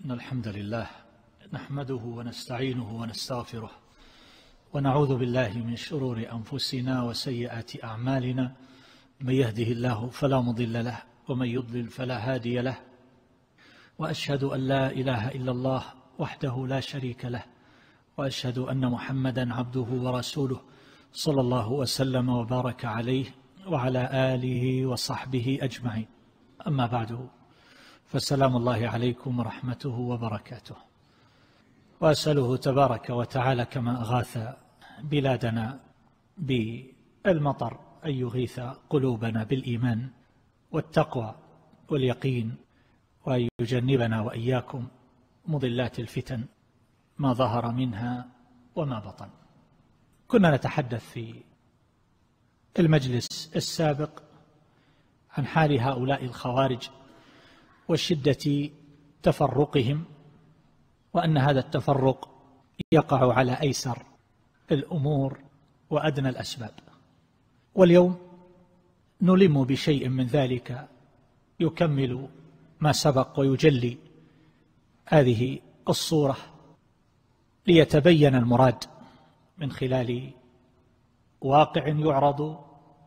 إن الحمد لله نحمده ونستعينه ونستغفره ونعوذ بالله من شرور أنفسنا وسيئات أعمالنا. من يهده الله فلا مضل له ومن يضلل فلا هادي له، وأشهد أن لا إله إلا الله وحده لا شريك له، وأشهد أن محمدا عبده ورسوله صلى الله وسلم وبارك عليه وعلى آله وصحبه أجمعين. أما بعد، فسلام الله عليكم ورحمته وبركاته، وأسأله تبارك وتعالى كما أغاث بلادنا بالمطر أن يغيث قلوبنا بالإيمان والتقوى واليقين، وأن يجنبنا وإياكم مضلات الفتن ما ظهر منها وما بطن. كنا نتحدث في المجلس السابق عن حال هؤلاء الخوارج وشدة تفرقهم، وأن هذا التفرق يقع على أيسر الأمور وأدنى الأسباب. واليوم نلم بشيء من ذلك يكمل ما سبق ويجلي هذه الصورة، ليتبين المراد من خلال واقع يعرض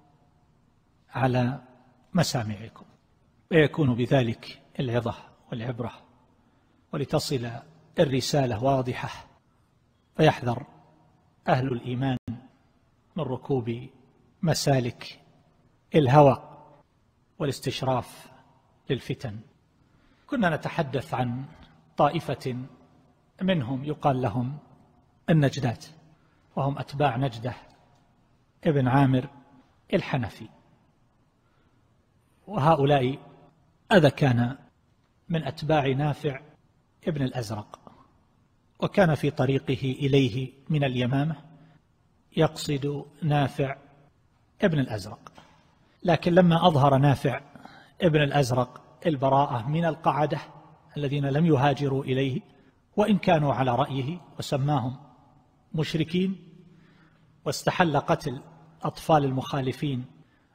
على مسامعكم، ويكون بذلك العظة والعبرة، ولتصل الرسالة واضحة، فيحذر أهل الإيمان من ركوب مسالك الهوى والاستشراف للفتن. كنا نتحدث عن طائفة منهم يقال لهم النجدات، وهم أتباع نجدة ابن عامر الحنفي، وهؤلاء هذا كان من أتباع نافع ابن الأزرق، وكان في طريقه إليه من اليمامة يقصد نافع ابن الأزرق، لكن لما أظهر نافع ابن الأزرق البراءة من القعدة الذين لم يهاجروا إليه وإن كانوا على رأيه، وسماهم مشركين، واستحل قتل أطفال المخالفين،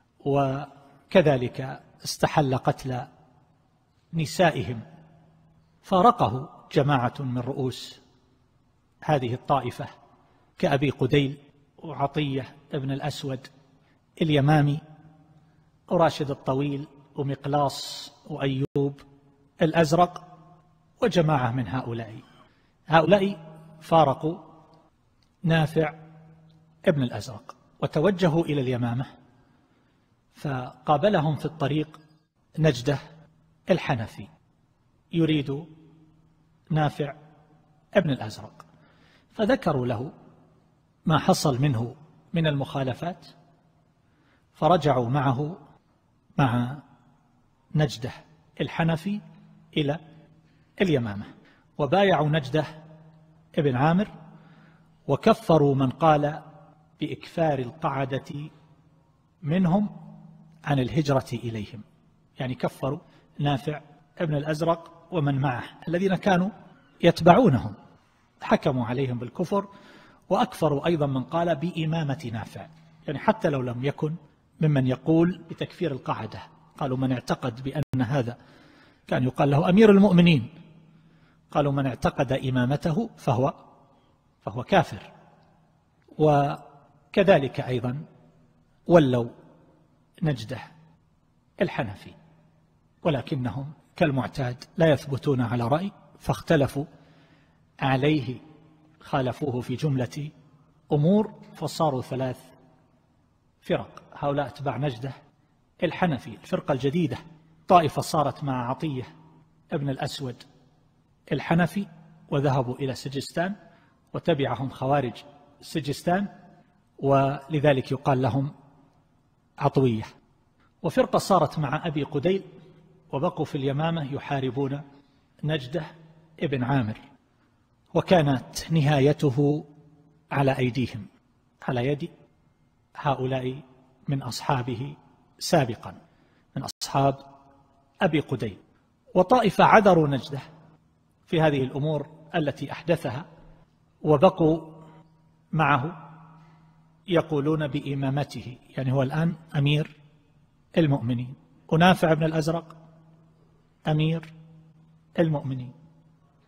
وكذلك استحل قتل نسائهم، فارقه جماعة من رؤوس هذه الطائفة كأبي قديل وعطية ابن الأسود اليمامي وراشد الطويل ومقلاص وأيوب الأزرق وجماعة من هؤلاء فارقوا نافع ابن الأزرق وتوجهوا إلى اليمامة، فقابلهم في الطريق نجدة الحنفي يريد نافع ابن الأزرق، فذكروا له ما حصل منه من المخالفات، فرجعوا معه مع نجدة الحنفي إلى اليمامة، وبايعوا نجدة ابن عامر، وكفروا من قال بإكفار القعدة منهم عن الهجرة إليهم، يعني كفروا نافع ابن الأزرق ومن معه الذين كانوا يتبعونهم، حكموا عليهم بالكفر، وأكفروا أيضا من قال بإمامة نافع، يعني حتى لو لم يكن ممن يقول بتكفير القعدة، قالوا من اعتقد بأن هذا كان يقال له أمير المؤمنين، قالوا من اعتقد إمامته فهو كافر. وكذلك أيضا ولوا نجدة الحنفي، ولكنهم كالمعتاد لا يثبتون على رأي، فاختلفوا عليه، خالفوه في جملة أمور، فصاروا 3 فرق. هؤلاء أتباع نجدة الحنفي الفرقة الجديدة، طائفة صارت مع عطية ابن الأسود الحنفي وذهبوا إلى سجستان، وتبعهم خوارج سجستان، ولذلك يقال لهم عطوية. وفرقة صارت مع أبي قديل وبقوا في اليمامة يحاربون نجدة ابن عامر، وكانت نهايته على أيديهم، على يد هؤلاء من أصحابه سابقا، من أصحاب أبي قديل. وطائفة عذروا نجدة في هذه الأمور التي أحدثها، وبقوا معه يقولون بإمامته، يعني هو الآن أمير المؤمنين، ونافع بن الأزرق أمير المؤمنين،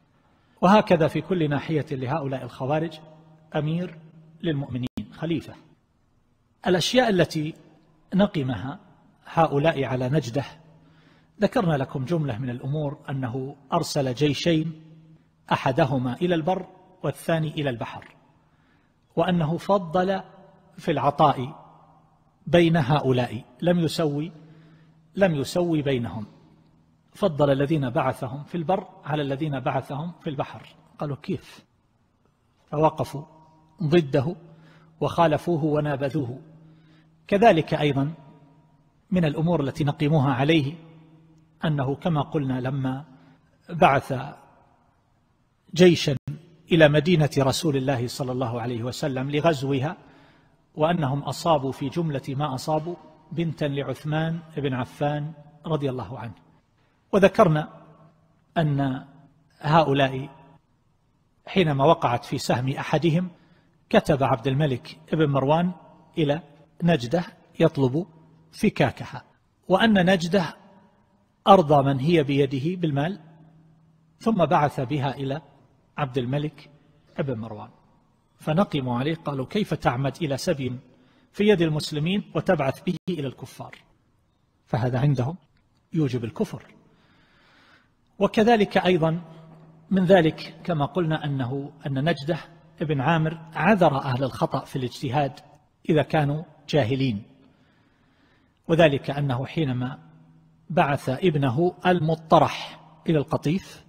وهكذا في كل ناحية لهؤلاء الخوارج أمير للمؤمنين خليفة. الأشياء التي نقمها هؤلاء على نجده، ذكرنا لكم جملة من الأمور: أنه أرسل جيشين، أحدهما إلى البر والثاني إلى البحر، وأنه فضل في العطاء بين هؤلاء، لم يسوي بينهم، فضل الذين بعثهم في البر على الذين بعثهم في البحر. قالوا كيف؟ فوقفوا ضده وخالفوه ونابذوه. كذلك أيضا من الأمور التي نقيمها عليه أنه كما قلنا لما بعث جيشا إلى مدينة رسول الله صلى الله عليه وسلم لغزوها، وأنهم أصابوا في جملة ما أصابوا بنتا لعثمان بن عفان رضي الله عنه. وذكرنا أن هؤلاء حينما وقعت في سهم أحدهم كتب عبد الملك بن مروان إلى نجده يطلب فكاكها، وأن نجده أرضى من هي بيده بالمال، ثم بعث بها إلى عبد الملك بن مروان. فنقموا عليه، قالوا كيف تعمد إلى سبي في يد المسلمين وتبعث به إلى الكفار؟ فهذا عندهم يوجب الكفر. وكذلك أيضا من ذلك كما قلنا أن نجده ابن عامر عذر أهل الخطأ في الاجتهاد إذا كانوا جاهلين، وذلك أنه حينما بعث ابنه المطرح إلى القطيف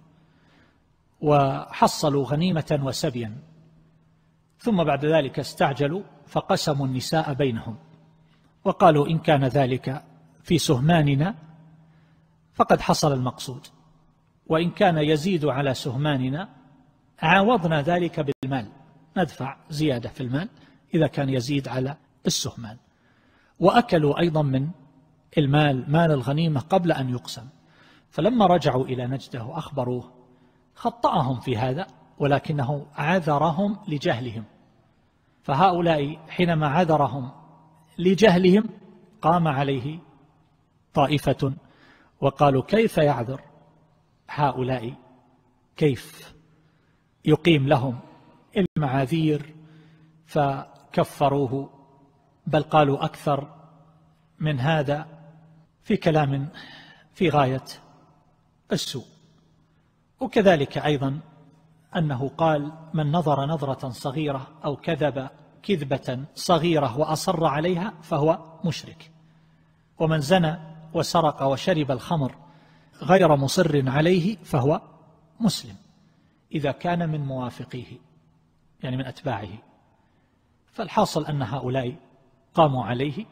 وحصلوا غنيمة وسبيا، ثم بعد ذلك استعجلوا فقسموا النساء بينهم، وقالوا إن كان ذلك في سهماننا فقد حصل المقصود، وإن كان يزيد على سهماننا عاوضنا ذلك بالمال، ندفع زيادة في المال إذا كان يزيد على السهمان. وأكلوا أيضا من المال، مال الغنيمة، قبل أن يقسم. فلما رجعوا إلى نجده أخبروه، خطأهم في هذا، ولكنه عذرهم لجهلهم. فهؤلاء حينما عذرهم لجهلهم قام عليه طائفة وقالوا كيف يعذر هؤلاء، كيف يقيم لهم المعاذير؟ فكفروه، بل قالوا أكثر من هذا في كلام في غاية السوء. وكذلك أيضا أنه قال من نظر نظرة صغيرة أو كذب كذبة صغيرة وأصر عليها فهو مشرك، ومن زنى وسرق وشرب الخمر غير مصر عليه فهو مسلم إذا كان من موافقيه، يعني من أتباعه. فالحاصل أن هؤلاء قاموا عليه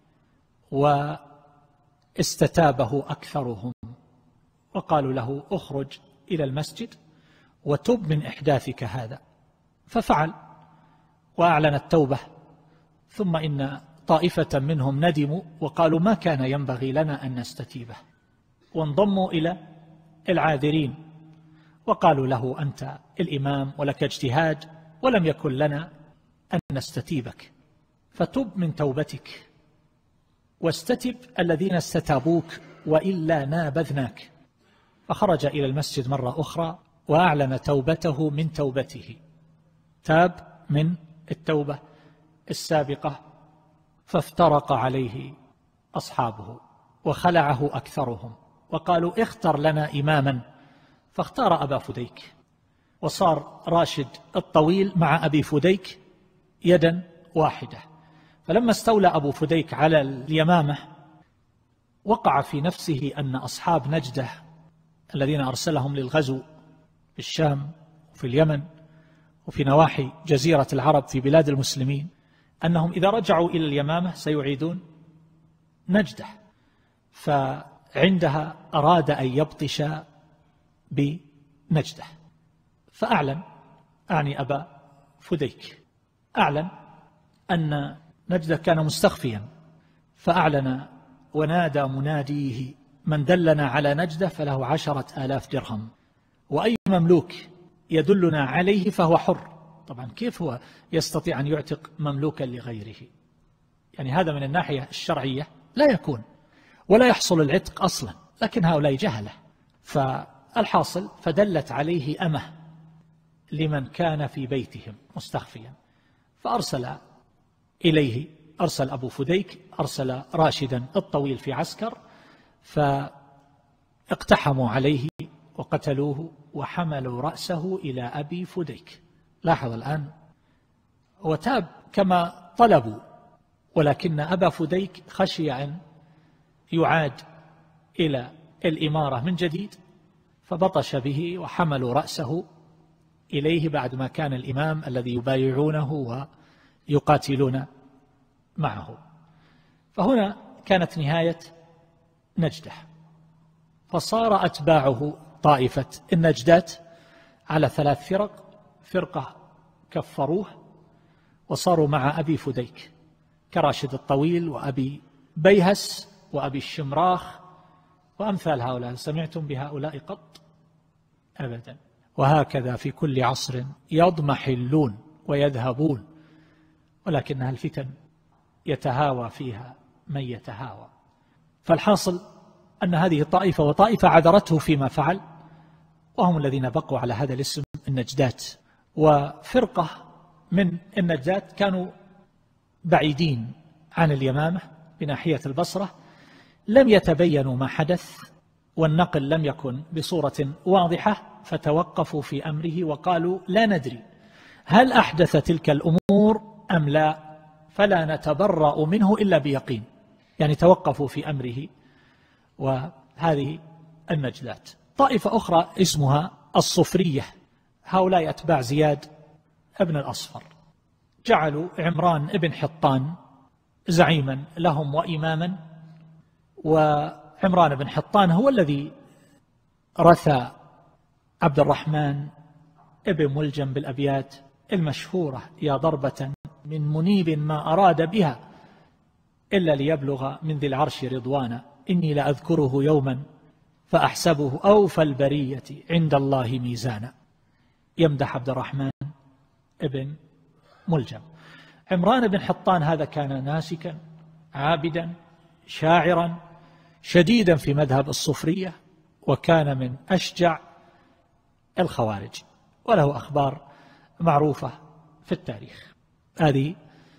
واستتابه أكثرهم، وقالوا له اخرج إلى المسجد وتب من إحداثك هذا، ففعل وأعلن التوبة. ثم إن طائفة منهم ندموا وقالوا ما كان ينبغي لنا أن نستتيبه، وانضموا إلى العاذرين وقالوا له أنت الإمام ولك اجتهاد ولم يكن لنا أن نستتيبك، فتب من توبتك واستتب الذين استتابوك وإلا نابذناك. فخرج إلى المسجد مرة أخرى وأعلن توبته من توبته، تاب من التوبة السابقة. فافترق عليه أصحابه وخلعه أكثرهم وقالوا اختر لنا إماما، فاختار أبا فديك، وصار راشد الطويل مع أبي فديك يدا واحدة. فلما استولى أبو فديك على اليمامة وقع في نفسه أن أصحاب نجده الذين أرسلهم للغزو في الشام وفي اليمن وفي نواحي جزيرة العرب في بلاد المسلمين، أنهم إذا رجعوا إلى اليمامة سيعيدون نجده، فعندها أراد أن يبطش بنجده. فأعلن، أعني أبا فديك، أعلن أن نجده كان مستخفيا، فأعلن ونادى مناديه من دلنا على نجده فله 10,000 درهم، وأي مملوك يدلنا عليه فهو حر. طبعا كيف هو يستطيع أن يعتق مملوكا لغيره؟ يعني هذا من الناحية الشرعية لا يكون ولا يحصل العتق أصلا، لكن هؤلاء جهلة. فالحاصل فدلت عليه أمه لمن كان في بيتهم مستخفيا، فأرسل إليه، أرسل أبو فديك أرسل راشدا الطويل في عسكر، فاقتحموا عليه وقتلوه وحملوا رأسه إلى أبي فديك. لاحظ الآن، وتاب كما طلبوا، ولكن أبا فديك خشي أن يعاد إلى الإمارة من جديد، فبطش به وحملوا رأسه إليه بعد ما كان الإمام الذي يبايعونه ويقاتلون معه. فهنا كانت نهاية نجده، فصار أتباعه طائفة النجدات على 3 فرق، فرقة كفروه وصاروا مع أبي فديك كراشد الطويل وأبي بيهس وأبي الشمراخ وأمثال هؤلاء. سمعتم بهؤلاء قط؟ أبدا. وهكذا في كل عصر يضمحلون ويذهبون، ولكنها الفتن يتهاوى فيها من يتهاوى. فالحاصل أن هذه الطائفة وطائفة عذرته فيما فعل، وهم الذين بقوا على هذا الاسم النجدات. وفرقة من النجدات كانوا بعيدين عن اليمامة بناحية البصرة، لم يتبينوا ما حدث والنقل لم يكن بصورة واضحة، فتوقفوا في أمره وقالوا لا ندري هل أحدث تلك الأمور أم لا، فلا نتبرأ منه إلا بيقين. يعني توقفوا في أمره. وهذه النجدات. طائفة أخرى اسمها الصفرية، هؤلاء أتباع زياد ابن الأصفر، جعلوا عمران ابن حطان زعيما لهم وإماما، وعمران بن حطان هو الذي رثى عبد الرحمن ابن ملجم بالأبيات المشهورة: يا ضربة من منيب ما أراد بها إلا ليبلغ من ذي العرش رضوانا، إني لأذكره يوما فأحسبه أوفى البرية عند الله ميزانا. يمدح عبد الرحمن ابن ملجم. عمران بن حطان هذا كان ناسكا عابدا شاعرا شديدا في مذهب الصوفية، وكان من أشجع الخوارج، وله أخبار معروفة في التاريخ. هذه.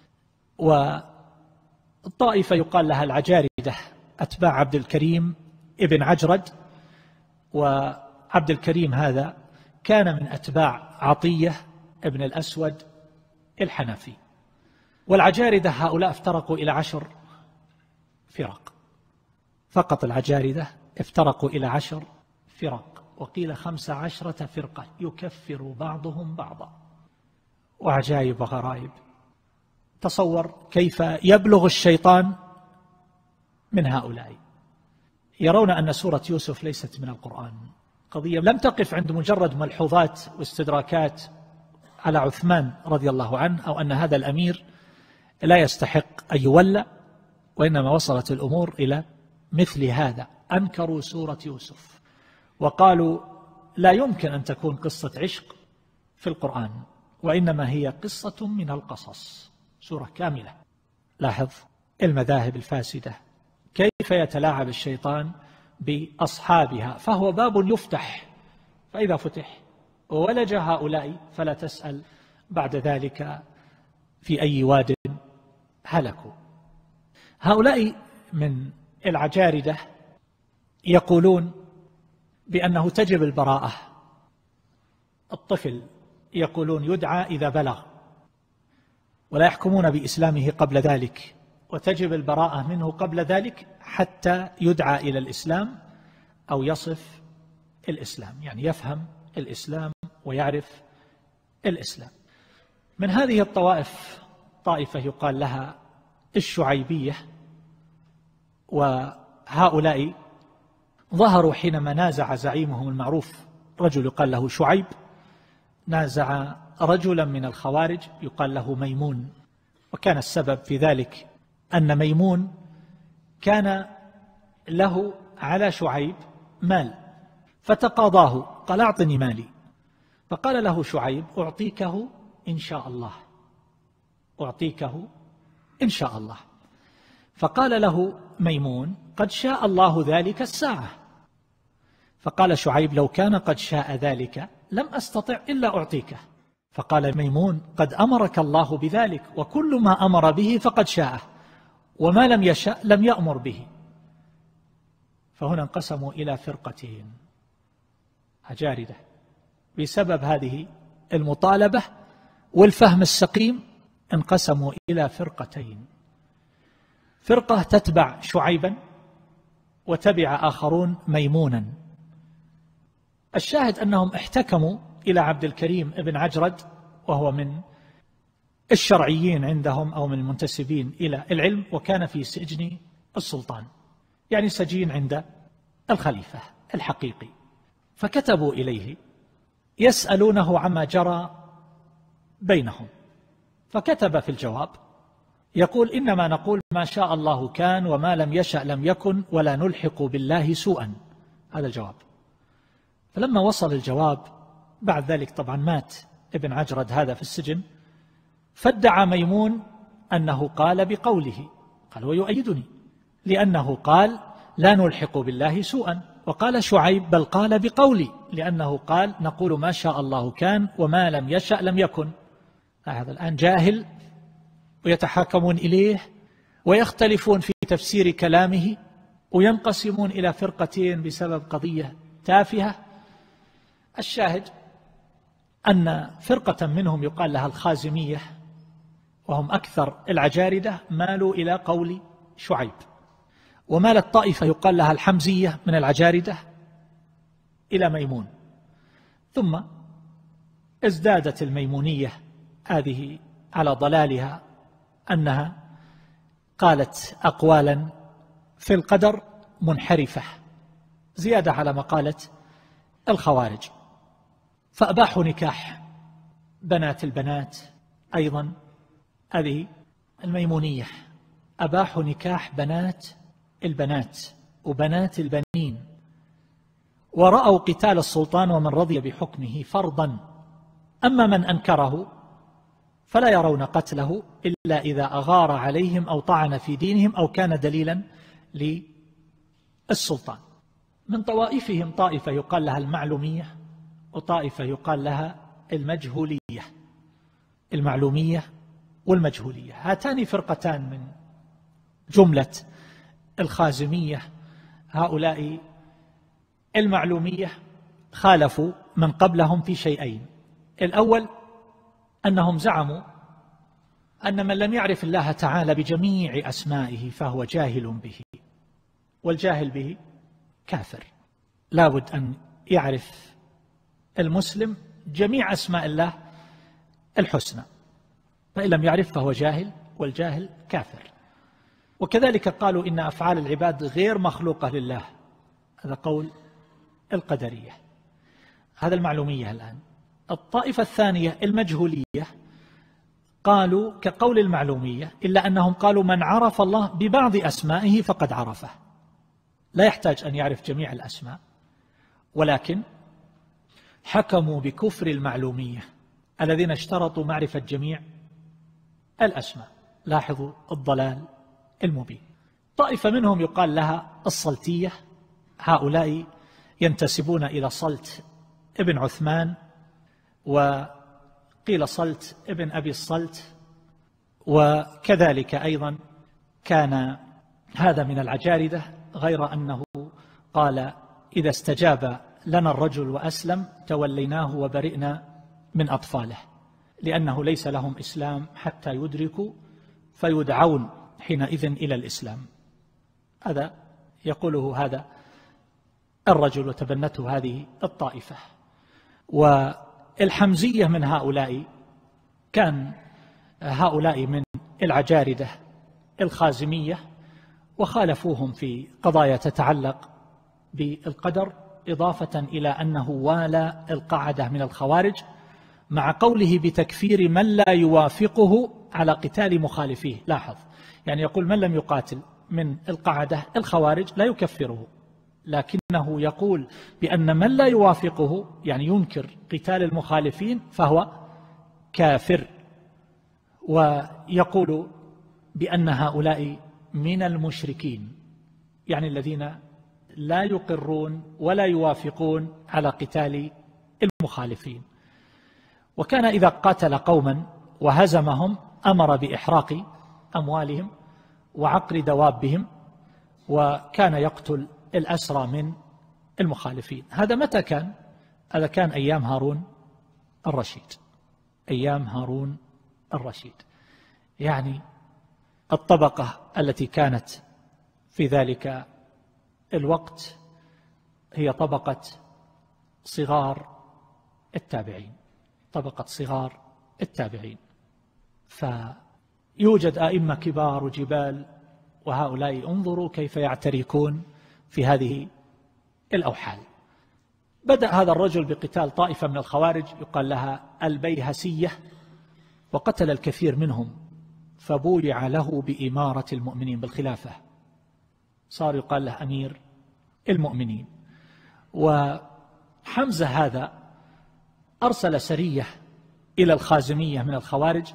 والطائفة يقال لها العجاردة، أتباع عبد الكريم ابن عجرد، وعبد الكريم هذا كان من أتباع عطية ابن الأسود الحنفي. والعجاردة هؤلاء افترقوا إلى 10 فرق فقط. العجاردة افترقوا إلى 10 فرق، وقيل 15 فرقة يكفر بعضهم بعضا. وعجائب وغرائب. تصور كيف يبلغ الشيطان من هؤلاء. يرون أن سورة يوسف ليست من القرآن. قضية لم تقف عند مجرد ملحوظات واستدراكات على عثمان رضي الله عنه، أو أن هذا الأمير لا يستحق أن يولى، وإنما وصلت الأمور إلى مثل هذا. أنكروا سورة يوسف وقالوا لا يمكن أن تكون قصة عشق في القرآن، وإنما هي قصة من القصص، سورة كاملة. لاحظ المذاهب الفاسدة كيف يتلاعب الشيطان بأصحابها، فهو باب يفتح، فإذا فتح وولج هؤلاء فلا تسأل بعد ذلك في أي واد هلكوا. هؤلاء من العجاردة يقولون بأنه تجب البراءة. الطفل يقولون يدعى إذا بلغ، ولا يحكمون بإسلامه قبل ذلك، وتجب البراءة منه قبل ذلك حتى يدعى إلى الإسلام أو يصف الإسلام، يعني يفهم الإسلام ويعرف الإسلام. من هذه الطوائف طائفة يقال لها الشعيبية، وهؤلاء ظهروا حينما نازع زعيمهم المعروف، رجل يقال له شعيب، نازع رجلا من الخوارج يقال له ميمون. وكان السبب في ذلك أن ميمون كان له على شعيب مال، فتقاضاه، قال أعطني مالي، فقال له شعيب أعطيكه إن شاء الله، أعطيكه إن شاء الله. فقال له ميمون قد شاء الله ذلك الساعة. فقال شعيب لو كان قد شاء ذلك لم أستطع إلا أعطيكه. فقال ميمون: قد أمرك الله بذلك، وكل ما أمر به فقد شاءه، وما لم يشأ لم يأمر به. فهنا انقسموا إلى فرقتين، عجاردة بسبب هذه المطالبة والفهم السقيم انقسموا إلى فرقتين، فرقة تتبع شعيبا وتبع آخرون ميمونا. الشاهد أنهم احتكموا إلى عبد الكريم ابن عجرد، وهو من الشرعيين عندهم أو من المنتسبين إلى العلم، وكان في سجن السلطان، يعني سجين عند الخليفة الحقيقي. فكتبوا إليه يسألونه عما جرى بينهم، فكتب في الجواب يقول: إنما نقول ما شاء الله كان، وما لم يشأ لم يكن، ولا نلحق بالله سوءا. هذا الجواب. فلما وصل الجواب بعد ذلك طبعا مات ابن عجرد هذا في السجن، فادعى ميمون أنه قال بقوله، قال ويؤيدني، لأنه قال لا نلحق بالله سوءا. وقال شعيب: بل قال بقولي، لأنه قال نقول ما شاء الله كان، وما لم يشأ لم يكن. هذا الآن جاهل، ويتحاكمون إليه ويختلفون في تفسير كلامه، وينقسمون إلى فرقتين بسبب قضية تافهة. الشاهد أن فرقة منهم يقال لها الخازمية، وهم أكثر العجاردة، مالوا إلى قول شعيب، ومالت طائفة يقال لها الحمزية من العجاردة إلى ميمون. ثم ازدادت الميمونية هذه على ضلالها، أنها قالت أقوالا في القدر منحرفة، زيادة على مقالة الخوارج. فأباحوا نكاح بنات البنات، أيضا هذه الميمونية أباحوا نكاح بنات البنات وبنات البنين، ورأوا قتال السلطان ومن رضي بحكمه فرضا، أما من أنكره فلا يرون قتله إلا إذا أغار عليهم أو طعن في دينهم أو كان دليلا للسلطان. من طوائفهم طائفة يقال لها المعلومية، وطائفة يقال لها المجهولية. المعلومية والمجهولية هاتان فرقتان من جملة الخازمية. هؤلاء المعلومية خالفوا من قبلهم في شيئين: الأول أنهم زعموا أن من لم يعرف الله تعالى بجميع أسمائه فهو جاهل به، والجاهل به كافر. لا بد أن يعرف المسلم جميع أسماء الله الحسنى، فإن لم يعرف فهو جاهل، والجاهل كافر. وكذلك قالوا إن أفعال العباد غير مخلوقة لله، هذا قول القدرية. هذا المعلومية. الآن الطائفة الثانية المجهولية قالوا كقول المعلومية، إلا أنهم قالوا من عرف الله ببعض أسمائه فقد عرفه، لا يحتاج أن يعرف جميع الأسماء، ولكن حكموا بكفر المعلومية الذين اشترطوا معرفة جميع الأسماء. لاحظوا الضلال المبين. طائفة منهم يقال لها الصلتية، هؤلاء ينتسبون إلى صلت ابن عثمان، وقيل صلت ابن أبي الصلت، وكذلك أيضا كان هذا من العجاردة، غير أنه قال إذا استجاب لنا الرجل وأسلم توليناه وبرئنا من أطفاله، لأنه ليس لهم إسلام حتى يدركوا فيدعون حينئذ إلى الإسلام. هذا يقوله هذا الرجل، وتبنته هذه الطائفة. والحمزية من هؤلاء كان هؤلاء من العجاردة الخازمية، وخالفوهم في قضايا تتعلق بالقدر، إضافة إلى أنه والى القاعدة من الخوارج، مع قوله بتكفير من لا يوافقه على قتال مخالفيه. لاحظ، يعني يقول من لم يقاتل من القاعدة الخوارج لا يكفره، لكنه يقول بأن من لا يوافقه، يعني ينكر قتال المخالفين، فهو كافر. ويقول بأن هؤلاء من المشركين، يعني الذين لا يقرون ولا يوافقون على قتال المخالفين. وكان إذا قاتل قوما وهزمهم أمر بإحراق أموالهم وعقر دوابهم، وكان يقتل الأسرى من المخالفين. هذا متى كان؟ هذا كان أيام هارون الرشيد، أيام هارون الرشيد. يعني الطبقة التي كانت في ذلك الوقت هي طبقة صغار التابعين، طبقة صغار التابعين. فيوجد أئمة كبار وجبال، وهؤلاء انظروا كيف يعتركون في هذه الأوحال. بدأ هذا الرجل بقتال طائفة من الخوارج يقال لها البيهسية، وقتل الكثير منهم، فبويع له بإمارة المؤمنين بالخلافة، صار يقال له أمير المؤمنين. وحمزة هذا أرسل سرية إلى الخازمية من الخوارج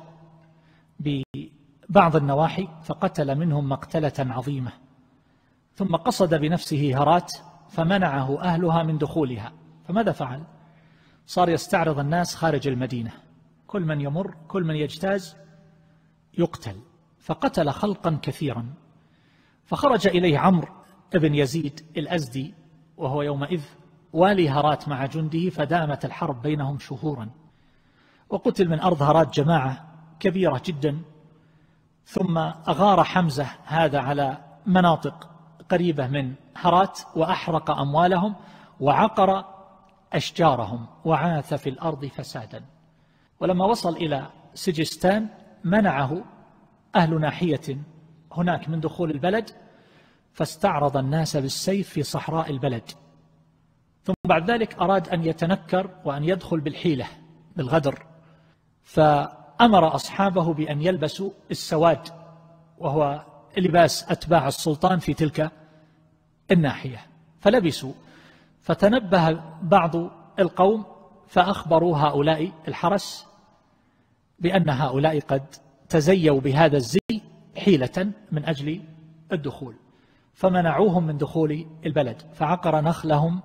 ببعض النواحي، فقتل منهم مقتلة عظيمة، ثم قصد بنفسه هرات فمنعه أهلها من دخولها. فماذا فعل؟ صار يستعرض الناس خارج المدينة، كل من يمر كل من يجتاز يقتل، فقتل خلقا كثيرا. فخرج إليه عمرو بن يزيد الأزدي، وهو يومئذ والي هرات مع جنده، فدامت الحرب بينهم شهورا، وقتل من أرض هرات جماعة كبيرة جدا. ثم أغار حمزة هذا على مناطق قريبة من هرات وأحرق أموالهم وعقر أشجارهم وعاث في الأرض فسادا. ولما وصل إلى سجستان منعه أهل ناحية هناك من دخول البلد، فاستعرض الناس بالسيف في صحراء البلد. ثم بعد ذلك أراد أن يتنكر وأن يدخل بالحيلة بالغدر، فأمر أصحابه بأن يلبسوا السواد، وهو لباس أتباع السلطان في تلك الناحية، فلبسوا. فتنبه بعض القوم فأخبروا هؤلاء الحرس بأن هؤلاء قد تزيوا بهذا الزي حيلة من أجل الدخول، فمنعوهم من دخول البلد، فعقر نخلهم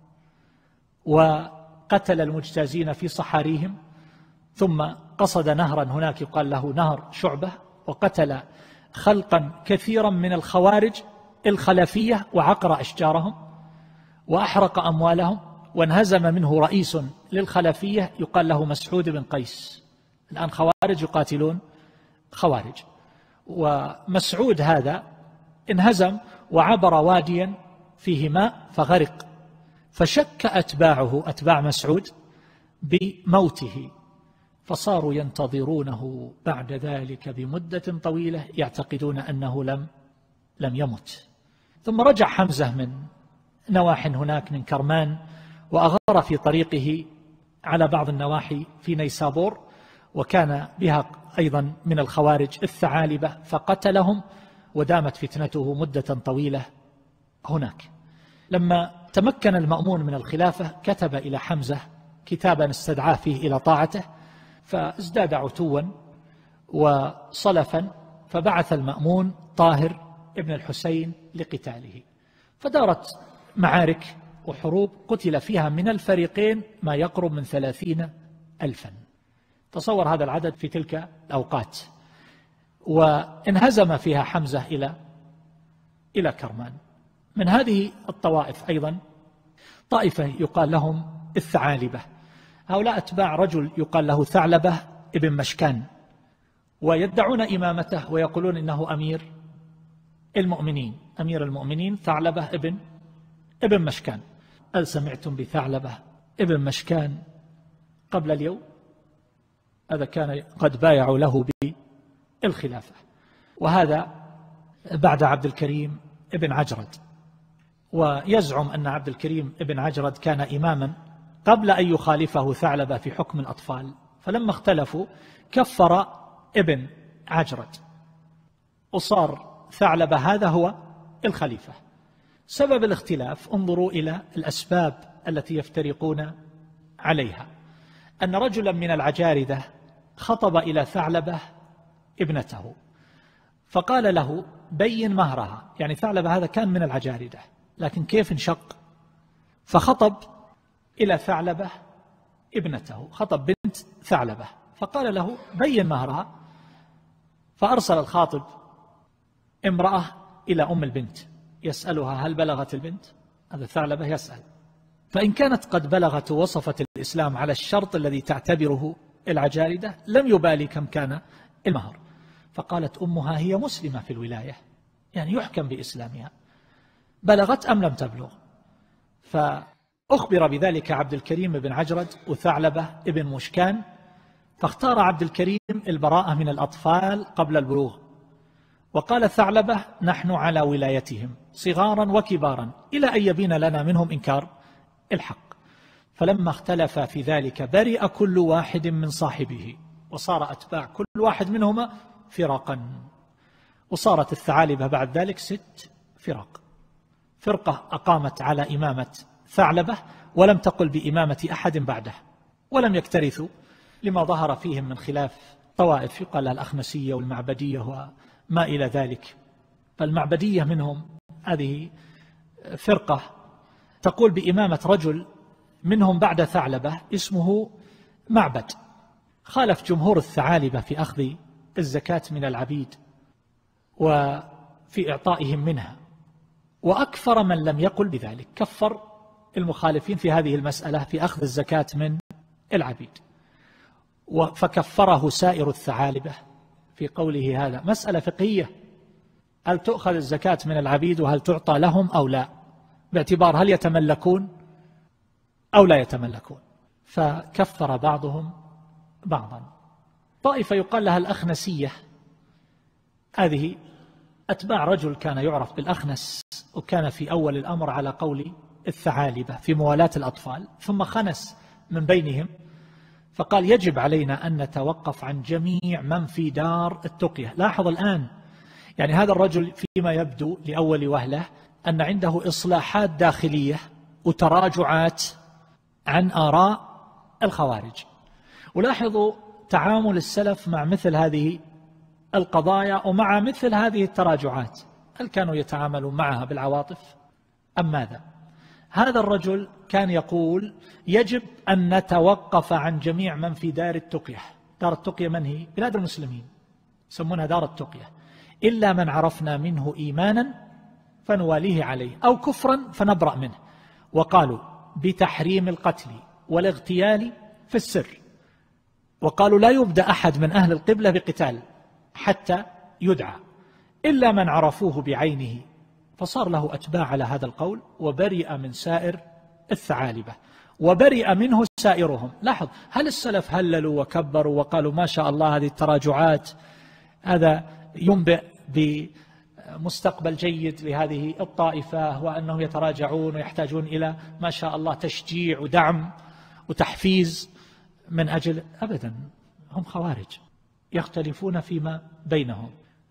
وقتل المجتازين في صحاريهم، ثم قصد نهرا هناك يقال له نهر شعبة، وقتل خلقا كثيرا من الخوارج الخلفية وعقر أشجارهم وأحرق أموالهم. وانهزم منه رئيس للخلفية يقال له مسعود بن قيس. الآن خوارج يقاتلون خوارج، ومسعود هذا انهزم وعبر واديا فيه ماء فغرق، فشك أتباعه أتباع مسعود بموته، فصاروا ينتظرونه بعد ذلك بمدة طويلة يعتقدون أنه لم يمت. ثم رجع حمزة من نواح هناك من كرمان، وأغار في طريقه على بعض النواحي في نيسابور، وكان بها أيضا من الخوارج الثعالبة، فقتلهم، ودامت فتنته مدة طويلة هناك. لما تمكن المأمون من الخلافة كتب إلى حمزة كتابا استدعاه فيه إلى طاعته، فازداد عتوا وصلفا، فبعث المأمون طاهر ابن الحسين لقتاله، فدارت معارك وحروب قتل فيها من الفريقين ما يقرب من 30,000. تصور هذا العدد في تلك الأوقات. وانهزم فيها حمزة إلى كرمان. من هذه الطوائف أيضا طائفة يقال لهم الثعالبة، هؤلاء أتباع رجل يقال له ثعلبة ابن مشكان، ويدعون إمامته ويقولون إنه أمير المؤمنين، أمير المؤمنين ثعلبة ابن مشكان. هل سمعتم بثعلبة ابن مشكان قبل اليوم؟ هذا كان قد بايعوا له بالخلافة، وهذا بعد عبد الكريم ابن عجرد. ويزعم أن عبد الكريم ابن عجرد كان إماما قبل أن يخالفه ثعلبة في حكم الأطفال، فلما اختلفوا كفر ابن عجرد، وصار ثعلبة هذا هو الخليفة. سبب الاختلاف انظروا إلى الأسباب التي يفترقون عليها. أن رجلا من العجاردة خطب إلى ثعلبة ابنته، فقال له بين مهرها، يعني ثعلبة هذا كان من العجاردة لكن كيف انشق، فخطب إلى ثعلبة ابنته، خطب بنت ثعلبة، فقال له بين مهرها، فأرسل الخاطب امرأة إلى أم البنت يسألها هل بلغت البنت؟ هذا ثعلبة يسأل، فإن كانت قد بلغت ووصفت الإسلام على الشرط الذي تعتبره العجالدة لم يبالي كم كان المهر. فقالت أمها هي مسلمة في الولاية، يعني يحكم بإسلامها، بلغت أم لم تبلغ؟ فأخبر بذلك عبد الكريم بن عجرد وثعلبة ابن مشكان، فاختار عبد الكريم البراءة من الأطفال قبل البلوغ، وقال ثعلبة نحن على ولايتهم صغارا وكبارا إلى أن يبين لنا منهم إنكار الحق. فلما اختلف في ذلك برئ كل واحد من صاحبه، وصار أتباع كل واحد منهما فرقا، وصارت الثعالبة بعد ذلك 6 فرق. فرقة أقامت على إمامة ثعلبة ولم تقل بإمامة أحد بعده، ولم يكترثوا لما ظهر فيهم من خلاف طوائف يقال لها الأخنسية والمعبدية وما إلى ذلك. فالمعبدية منهم هذه فرقة تقول بإمامة رجل منهم بعد ثعلبة اسمه معبد، خالف جمهور الثعالبة في أخذ الزكاة من العبيد وفي إعطائهم منها، وأكثر من لم يقل بذلك، كفر المخالفين في هذه المسألة في أخذ الزكاة من العبيد، فكفره سائر الثعالبة في قوله هذا مسألة فقهية، هل تؤخذ الزكاة من العبيد وهل تعطى لهم أو لا، باعتبار هل يتملكون أو لا يتملكون. فكفر بعضهم بعضا. طائفة يقال لها الأخنسية، هذه أتباع رجل كان يعرف بالأخنس، وكان في أول الأمر على قول الثعالبة في موالاة الأطفال، ثم خنس من بينهم فقال يجب علينا أن نتوقف عن جميع من في دار التقية. لاحظ الآن، يعني هذا الرجل فيما يبدو لأول وهلة أن عنده إصلاحات داخلية وتراجعات عن آراء الخوارج. ولاحظوا تعامل السلف مع مثل هذه القضايا ومع مثل هذه التراجعات، هل كانوا يتعاملون معها بالعواطف أم ماذا؟ هذا الرجل كان يقول يجب أن نتوقف عن جميع من في دار التقية. دار التقية من هي؟ بلاد المسلمين يسمونها دار التقية، إلا من عرفنا منه إيمانا فنواليه عليه أو كفرا فنبرأ منه. وقالوا بتحريم القتل والاغتيال في السر، وقالوا لا يبدأ أحد من أهل القبلة بقتال حتى يدعى إلا من عرفوه بعينه، فصار له أتباع على هذا القول، وبرئ من سائر الثعالبة وبرئ منه سائرهم. لاحظ، هل السلف هللوا وكبروا وقالوا ما شاء الله هذه التراجعات، هذا ينبئ بمستقبل جيد لهذه الطائفة وأنهم يتراجعون ويحتاجون إلى ما شاء الله تشجيع ودعم وتحفيز من أجل؟ أبدا، هم خوارج يختلفون فيما بينهم،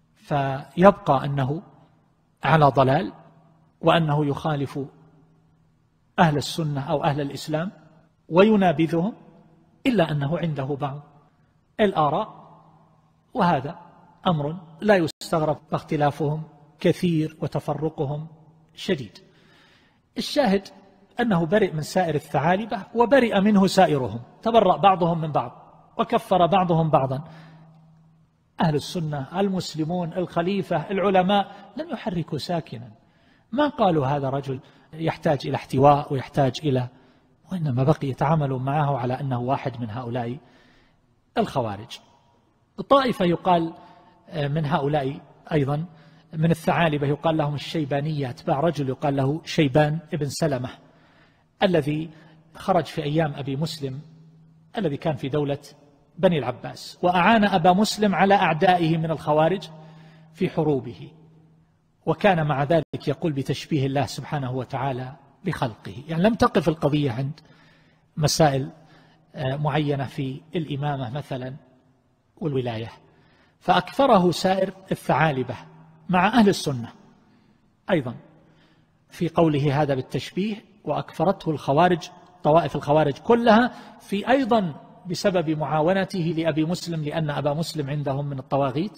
فيبقى أنه على ضلال وأنه يخالف أهل السنة أو أهل الإسلام وينابذهم، إلا أنه عنده بعض الآراء، وهذا أمر لا يستغرب، فاختلافهم كثير وتفرقهم شديد. الشاهد أنه برئ من سائر الثعالبة وبرئ منه سائرهم، تبرأ بعضهم من بعض وكفر بعضهم بعضا. أهل السنة المسلمون الخليفة العلماء لم يحركوا ساكنا، ما قالوا هذا رجل يحتاج إلى احتواء ويحتاج إلى، وإنما بقي يتعاملون معه على أنه واحد من هؤلاء الخوارج. الطائفة يقال من هؤلاء أيضا من الثعالبة يقال لهم الشيبانية، أتباع رجل يقال له شيبان ابن سلمة، الذي خرج في أيام أبي مسلم الذي كان في دولة بني العباس، وأعان أبا مسلم على أعدائه من الخوارج في حروبه، وكان مع ذلك يقول بتشبيه الله سبحانه وتعالى بخلقه. يعني لم تقف القضية عند مسائل معينة في الإمامة مثلا والولاية، فأكثره سائر الثعالبة مع أهل السنة أيضا في قوله هذا بالتشبيه، وأكثرته الخوارج، طوائف الخوارج كلها، في أيضا بسبب معاونته لأبي مسلم، لأن أبا مسلم عندهم من الطواغيت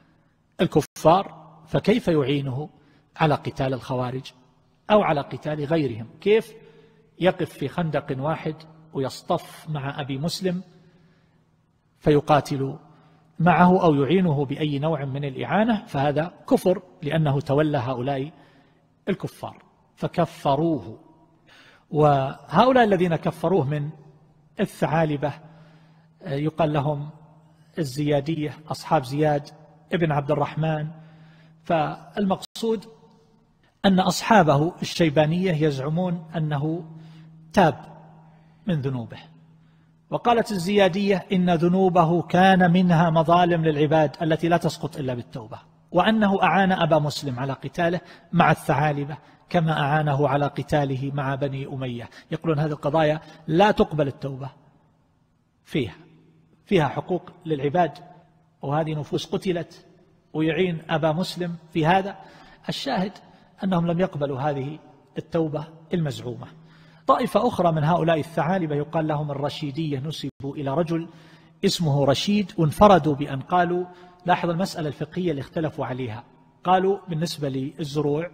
الكفار، فكيف يعينه على قتال الخوارج أو على قتال غيرهم؟ كيف يقف في خندق واحد ويصطف مع أبي مسلم فيقاتل معه أو يعينه بأي نوع من الإعانة، فهذا كفر لأنه تولى هؤلاء الكفار فكفروه. وهؤلاء الذين كفروه من الثعالبة يقال لهم الزيادية، أصحاب زياد ابن عبد الرحمن. فالمقصود أن أصحابه الشيبانية يزعمون أنه تاب من ذنوبه، وقالت الزيادية إن ذنوبه كان منها مظالم للعباد التي لا تسقط إلا بالتوبة، وأنه أعان أبا مسلم على قتاله مع الثعالبة كما أعانه على قتاله مع بني أمية. يقولون هذه القضايا لا تقبل التوبة فيها حقوق للعباد، وهذه نفوس قتلت ويعين أبا مسلم في هذا. الشاهد أنهم لم يقبلوا هذه التوبة المزعومة. طائفة أخرى من هؤلاء الثعالبة يقال لهم الرشيدية، نسبوا إلى رجل اسمه رشيد، وانفردوا بأن قالوا، لاحظ المسألة الفقهية اللي اختلفوا عليها، قالوا بالنسبة للزروع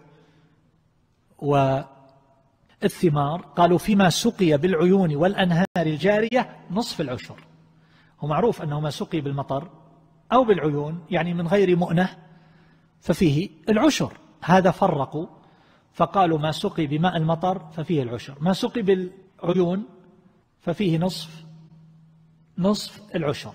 والثمار، قالوا فيما سقي بالعيون والأنهار الجارية نصف العشر. هو معروف أنه ما سقي بالمطر أو بالعيون يعني من غير مؤنة ففيه العشر، هذا فرقوا فقالوا ما سقي بماء المطر ففيه العشر، ما سقي بالعيون ففيه نصف العشر.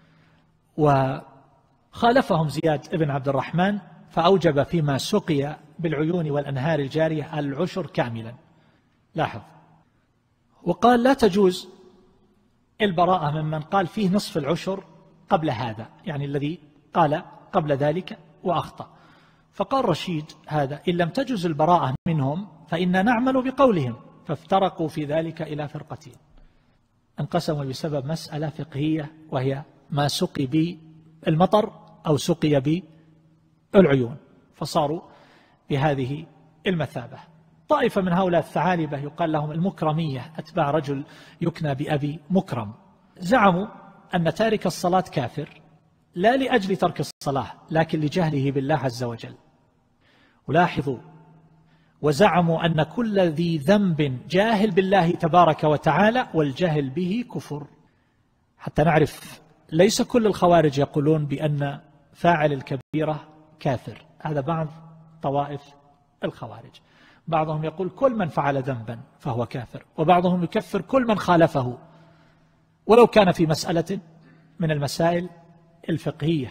وخالفهم زياد ابن عبد الرحمن فأوجب فيما سقي بالعيون والأنهار الجارية العشر كاملا. لاحظ، وقال لا تجوز البراءة ممن قال فيه نصف العشر قبل هذا، يعني الذي قال قبل ذلك وأخطأ. فقال رشيد هذا إن لم تجوز البراءة منهم فإنا نعمل بقولهم، فافترقوا في ذلك إلى فرقتين، انقسموا بسبب مسألة فقهية وهي ما سقي بالمطر أو سقي بالعيون، فصاروا بهذه المثابة. طائفة من هؤلاء الثعالبة يقال لهم المكرمية، أتباع رجل يكنى بأبي مكرم، زعموا أن تارك الصلاة كافر لا لأجل ترك الصلاة لكن لجهله بالله عز وجل. ولاحظوا، وزعموا أن كل ذي ذنب جاهل بالله تبارك وتعالى والجهل به كفر. حتى نعرف ليس كل الخوارج يقولون بأن فاعل الكبيرة كافر، هذا بعض طوائف الخوارج. بعضهم يقول كل من فعل ذنبا فهو كافر، وبعضهم يكفر كل من خالفه ولو كان في مسألة من المسائل الفقهية.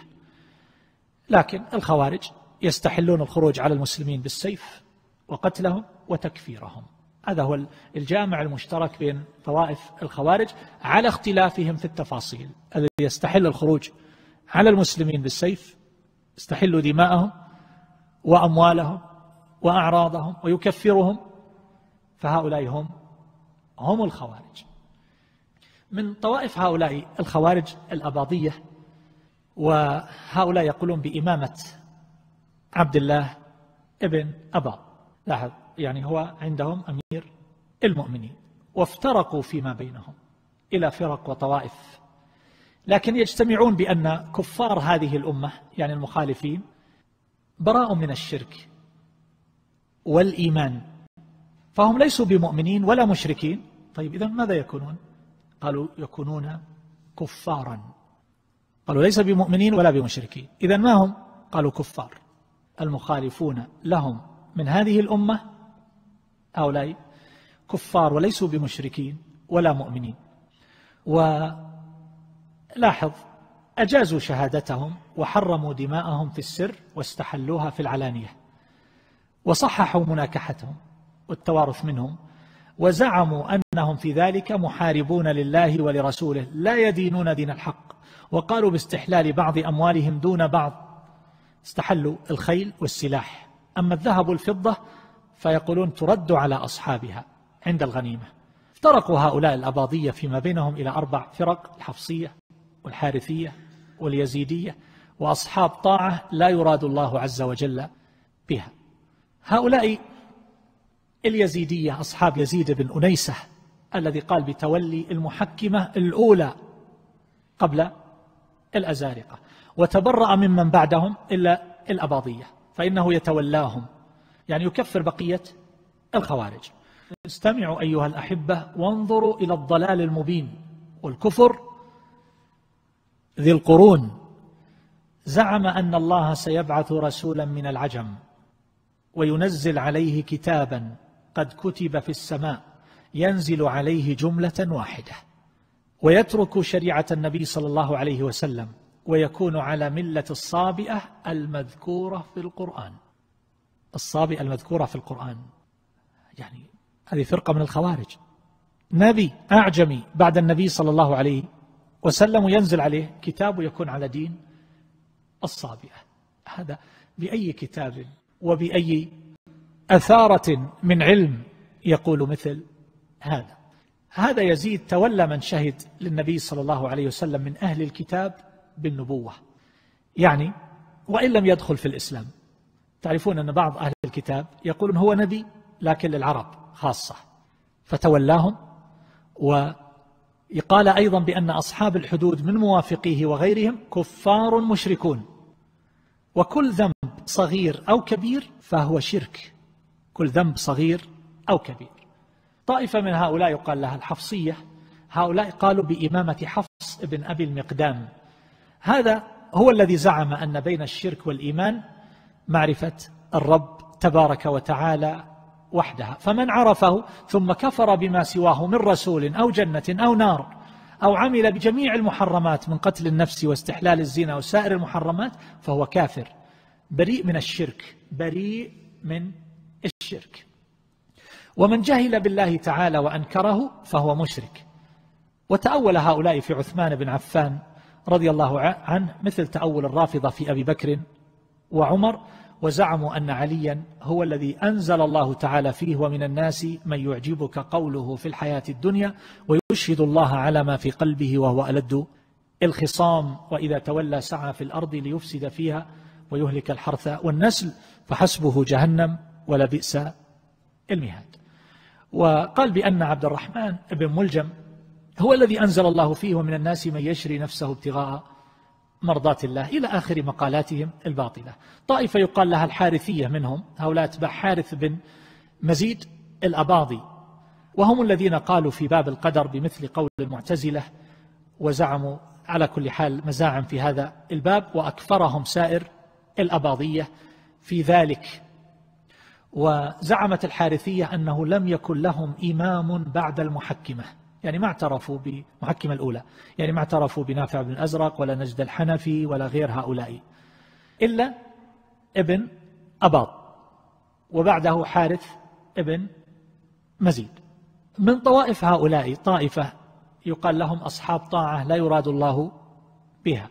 لكن الخوارج يستحلون الخروج على المسلمين بالسيف وقتلهم وتكفيرهم. هذا هو الجامع المشترك بين طوائف الخوارج على اختلافهم في التفاصيل. الذي يستحل الخروج على المسلمين بالسيف يستحل دماءهم وأموالهم وأعراضهم ويكفرهم، فهؤلاء هم الخوارج. من طوائف هؤلاء الخوارج الأباضية، وهؤلاء يقولون بإمامة عبد الله ابن أبا. لاحظ، يعني هو عندهم أمير المؤمنين، وافترقوا فيما بينهم إلى فرق وطوائف، لكن يجتمعون بأن كفار هذه الأمة يعني المخالفين براء من الشرك والإيمان، فهم ليسوا بمؤمنين ولا مشركين. طيب إذن ماذا يكونون؟ قالوا يكونون كفارا. قالوا ليس بمؤمنين ولا بمشركين، إذن ما هم؟ قالوا كفار. المخالفون لهم من هذه الأمة هؤلاء كفار وليسوا بمشركين ولا مؤمنين. ولاحظ، أجازوا شهادتهم وحرموا دماءهم في السر واستحلوها في العلانية، وصححوا مناكحتهم والتوارث منهم، وزعموا أنهم في ذلك محاربون لله ولرسوله لا يدينون دين الحق، وقالوا باستحلال بعض أموالهم دون بعض، استحلوا الخيل والسلاح، أما الذهب والفضة فيقولون ترد على أصحابها عند الغنيمة. افترقوا هؤلاء الأباضية فيما بينهم إلى 4 فرق: الحفصية والحارثية واليزيدية وأصحاب طاعة لا يراد الله عز وجل بها. هؤلاء اليزيدية أصحاب يزيد بن أنيسة الذي قال بتولي المحكمة الأولى قبل الأزارقة، وتبرأ ممن بعدهم إلا الأباضية، فإنه يتولاهم، يعني يكفر بقية الخوارج. استمعوا أيها الأحبة وانظروا إلى الضلال المبين والكفر ذي القرون. زعم أن الله سيبعث رسولا من العجم وينزل عليه كتابا قد كتب في السماء ينزل عليه جملة واحدة ويترك شريعة النبي صلى الله عليه وسلم ويكون على ملة الصابئة المذكورة في القرآن. الصابئة المذكورة في القرآن يعني هذه فرقة من الخوارج. نبي أعجمي بعد النبي صلى الله عليه وسلم ينزل عليه كتاب يكون على دين الصابئة. هذا بأي كتاب وبأي أثارة من علم يقول مثل هذا؟ هذا يزيد تولى من شهد للنبي صلى الله عليه وسلم من أهل الكتاب بالنبوة، يعني وإن لم يدخل في الإسلام. تعرفون أن بعض أهل الكتاب يقولون هو نبي لكن للعرب خاصة، فتولاهم. ويقال أيضا بأن أصحاب الحدود من موافقيه وغيرهم كفار مشركون، وكل ذنب صغير أو كبير فهو شرك، كل ذنب صغير أو كبير. طائفة من هؤلاء يقال لها الحفصية، هؤلاء قالوا بإمامة حفص ابن أبي المقدام. هذا هو الذي زعم أن بين الشرك والإيمان معرفة الرب تبارك وتعالى وحدها، فمن عرفه ثم كفر بما سواه من رسول أو جنة أو نار أو عمل بجميع المحرمات من قتل النفس واستحلال الزنا وسائر المحرمات فهو كافر بريء من الشرك، بريء من الشرك. ومن جهل بالله تعالى وأنكره فهو مشرك. وتأول هؤلاء في عثمان بن عفان رضي الله عنه مثل تأول الرافضة في أبي بكر وعمر، وزعموا أن عليا هو الذي أنزل الله تعالى فيه ومن الناس من يعجبك قوله في الحياة الدنيا ويشهد الله على ما في قلبه وهو ألد الخصام وإذا تولى سعى في الأرض ليفسد فيها ويهلك الحرث والنسل فحسبه جهنم ولبئس المهاد. وقال بأن عبد الرحمن بن ملجم هو الذي أنزل الله فيه ومن الناس من يشري نفسه ابتغاء مرضات الله إلى آخر مقالاتهم الباطلة. طائفة يقال لها الحارثية منهم، هؤلاء اتباع حارث بن مزيد الأباضي، وهم الذين قالوا في باب القدر بمثل قول المعتزلة، وزعموا على كل حال مزاعم في هذا الباب، وأكفرهم سائر الأباضية في ذلك. وزعمت الحارثية أنه لم يكن لهم إمام بعد المحكمة، يعني ما اعترفوا بمحكمة الأولى، يعني ما اعترفوا بنافع بن الأزرق ولا نجد الحنفي ولا غير هؤلاء إلا ابن أباض، وبعده حارث ابن مزيد. من طوائف هؤلاء طائفة يقال لهم أصحاب طاعة لا يراد الله بها.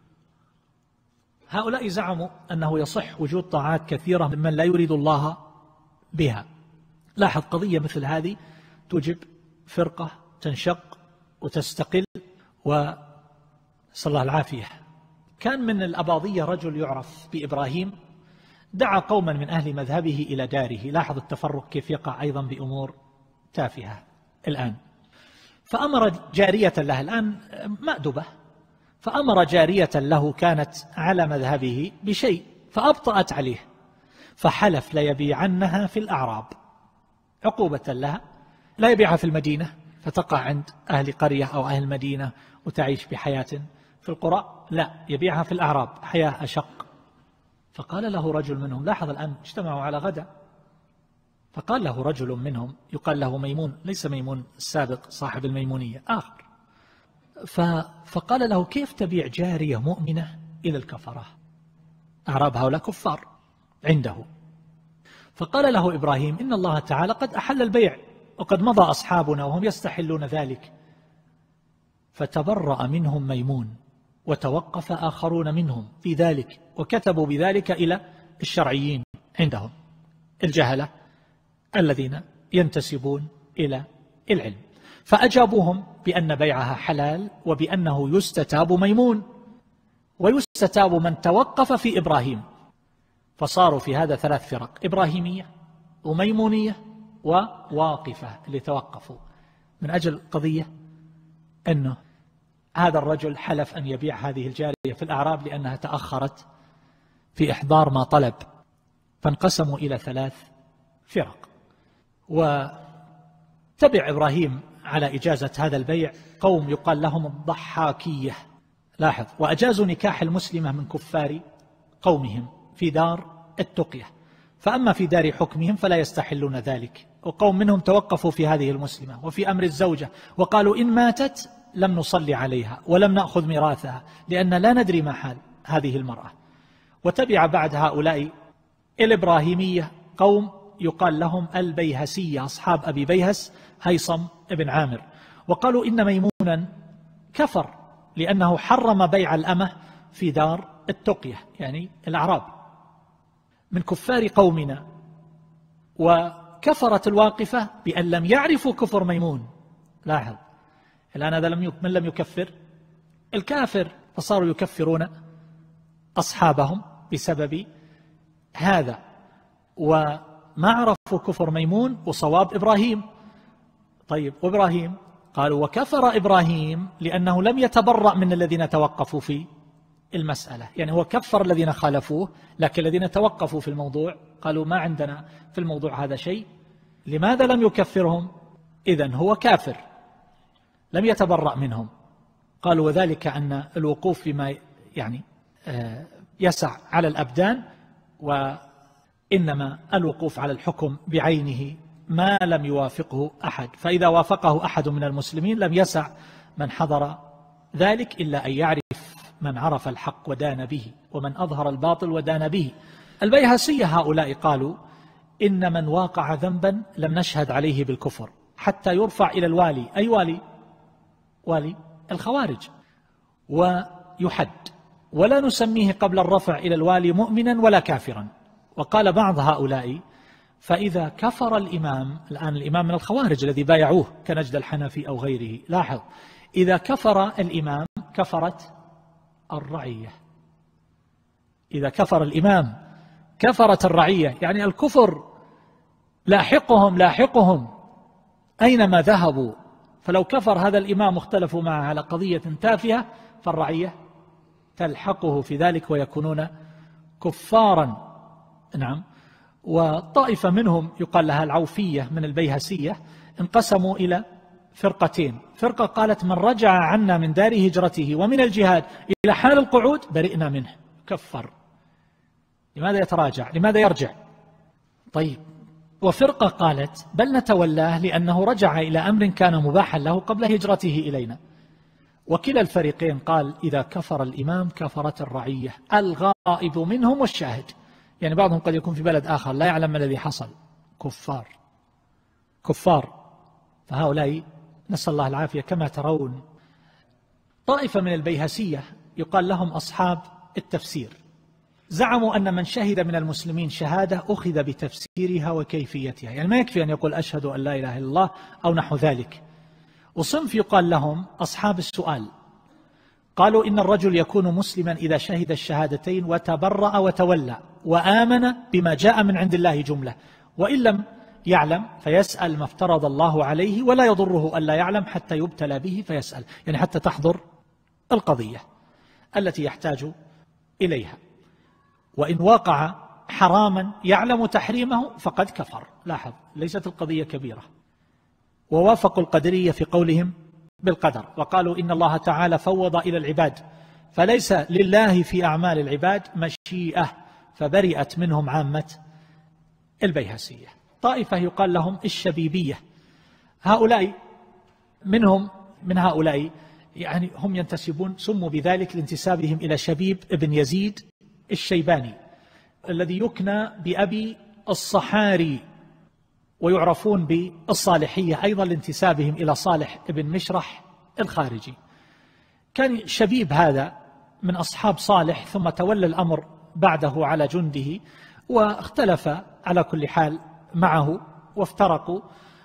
هؤلاء زعموا أنه يصح وجود طاعات كثيرة ممن لا يريد الله بها. لاحظ قضية مثل هذه توجب فرقة تنشق وتستقل ونسأل الله العافية. كان من الأباضية رجل يعرف بإبراهيم دعا قوما من أهل مذهبه إلى داره. لاحظ التفرق كيف يقع أيضا بأمور تافهة الآن. فأمر جارية له الآن مأدبة، فأمر جارية له كانت على مذهبه بشيء فأبطأت عليه، فحلف ليبيعنها في الأعراب عقوبة لها، لا يبيعها في المدينة فتقع عند أهل قرية أو أهل مدينة وتعيش بحياة في القرى، لا يبيعها في الأعراب حياة أشق. فقال له رجل منهم، لاحظ الآن اجتمعوا على غدا، فقال له رجل منهم يقال له ميمون، ليس ميمون السابق صاحب الميمونية، آخر، فقال له كيف تبيع جارية مؤمنة إلى الكفرة؟ أعراب هؤلاء كفار عنده. فقال له إبراهيم إن الله تعالى قد أحل البيع وقد مضى أصحابنا وهم يستحلون ذلك. فتبرأ منهم ميمون وتوقف آخرون منهم في ذلك، وكتبوا بذلك إلى الشرعيين عندهم الجهلة الذين ينتسبون إلى العلم، فأجابوهم بأن بيعها حلال وبأنه يستتاب ميمون ويستتاب من توقف في إبراهيم. فصاروا في هذا 3 فرق، إبراهيمية وميمونية وواقفة اللي توقفوا من أجل قضية أنه هذا الرجل حلف أن يبيع هذه الجارية في الأعراب لأنها تأخرت في إحضار ما طلب، فانقسموا إلى 3 فرق. تبع إبراهيم على إجازة هذا البيع قوم يقال لهم الضحاكية، لاحظ، وأجازوا نكاح المسلمة من كفار قومهم في دار التقية، فأما في دار حكمهم فلا يستحلون ذلك. وقوم منهم توقفوا في هذه المسلمة وفي أمر الزوجة وقالوا إن ماتت لم نصلي عليها ولم نأخذ ميراثها لأن لا ندري ما حال هذه المرأة. وتبع بعد هؤلاء الإبراهيمية قوم يقال لهم البيهسية، أصحاب أبي بيهس هيثم بن عامر، وقالوا إن ميمونا كفر لأنه حرم بيع الأمة في دار التقية، يعني الأعراب من كفار قومنا. وكفرت الواقفة بأن لم يعرفوا كفر ميمون. لاحظ الآن هذا من لم يكفر الكافر، فصاروا يكفرون أصحابهم بسبب هذا، وما عرفوا كفر ميمون وصواب إبراهيم. طيب وإبراهيم قالوا وكفر إبراهيم لأنه لم يتبرأ من الذين توقفوا في المسألة، يعني هو كفر الذين خالفوه، لكن الذين توقفوا في الموضوع قالوا ما عندنا في الموضوع هذا شيء. لماذا لم يكفرهم؟ إذن هو كافر لم يتبرأ منهم. قالوا وذلك أن الوقوف فيما يعني يسع على الأبدان، وإنما الوقوف على الحكم بعينه ما لم يوافقه أحد، فإذا وافقه أحد من المسلمين لم يسع من حضر ذلك إلا أن يعرف من عرف الحق ودان به، ومن أظهر الباطل ودان به. البيهسية هؤلاء قالوا إن من واقع ذنبا لم نشهد عليه بالكفر حتى يرفع إلى الوالي، أي والي؟ والي الخوارج، ويحد، ولا نسميه قبل الرفع إلى الوالي مؤمنا ولا كافرا. وقال بعض هؤلاء فإذا كفر الإمام، الآن الإمام من الخوارج الذي بايعوه كنجد الحنفي أو غيره، لاحظ إذا كفر الإمام كفرت الرعية، إذا كفر الإمام كفرت الرعية، يعني الكفر لاحقهم أينما ذهبوا. فلو كفر هذا الإمام واختلفوا معه على قضية تافهة فالرعية تلحقه في ذلك ويكونون كفارا. نعم. وطائفة منهم يقال لها العوفية من البيهسية انقسموا إلى فرقتين، فرقة قالت من رجع عنا من دار هجرته ومن الجهاد إلى حال القعود برئنا منه، كفر. لماذا يتراجع؟ لماذا يرجع؟ طيب. وفرقة قالت بل نتولاه لأنه رجع إلى أمر كان مباحا له قبل هجرته إلينا. وكلا الفريقين قال إذا كفر الإمام كفرت الرعية، الغائب منهم والشاهد، يعني بعضهم قد يكون في بلد آخر لا يعلم ما الذي حصل، كفار. فهؤلاء نسأل الله العافية كما ترون. طائفة من البيهسية يقال لهم أصحاب التفسير، زعموا أن من شهد من المسلمين شهادة أخذ بتفسيرها وكيفيتها، يعني ما يكفي أن يقول أشهد أن لا إله إلا الله أو نحو ذلك. وصنف يقال لهم أصحاب السؤال، قالوا إن الرجل يكون مسلما إذا شهد الشهادتين وتبرأ وتولى وآمن بما جاء من عند الله جملة، وإن لم يعلم فيسأل ما افترض الله عليه ولا يضره ألا يعلم حتى يبتلى به فيسأل، يعني حتى تحضر القضية التي يحتاج إليها. وإن وقع حراما يعلم تحريمه فقد كفر. لاحظ ليست القضية كبيرة. ووافقوا القدرية في قولهم بالقدر، وقالوا إن الله تعالى فوض إلى العباد فليس لله في أعمال العباد مشيئة، فبرئت منهم عامة البيهسية. طائفة يقال لهم الشبيبية، هؤلاء من هؤلاء يعني هم ينتسبون، سموا بذلك لانتسابهم إلى شبيب ابن يزيد الشيباني الذي يكنى بأبي الصحاري، ويعرفون بالصالحية أيضا لانتسابهم إلى صالح ابن مشرح الخارجي. كان شبيب هذا من أصحاب صالح، ثم تولى الأمر بعده على جنده، واختلف على كل حال معه وافترقوا.